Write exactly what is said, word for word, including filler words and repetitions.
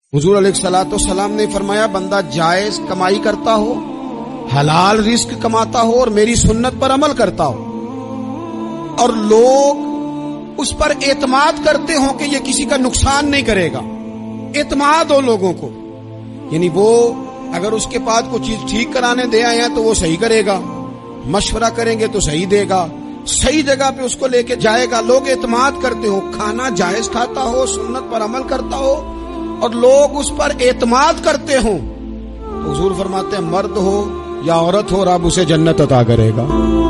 हुजूर अलैहिस्सलातो सलाम ने फरमाया, बंदा जायज कमाई करता हो, हलाल रिस्क कमाता हो और मेरी सुन्नत पर अमल करता हो, और लोग उस पर एतमाद करते हो कि ये किसी का नुकसान नहीं करेगा, एतमाद हो लोगों को, यानी वो अगर उसके पास कोई चीज ठीक कराने दे आए हैं तो वो सही करेगा, मशवरा करेंगे तो सही देगा, सही जगह पे उसको लेके जाएगा, लोग एतमाद करते हो, खाना जायज खाता हो, सुन्नत पर अमल करता हो और लोग उस पर एतमाद करते हो, तो हुजूर फरमाते हैं मर्द हो या औरत हो, रब उसे जन्नत अता करेगा।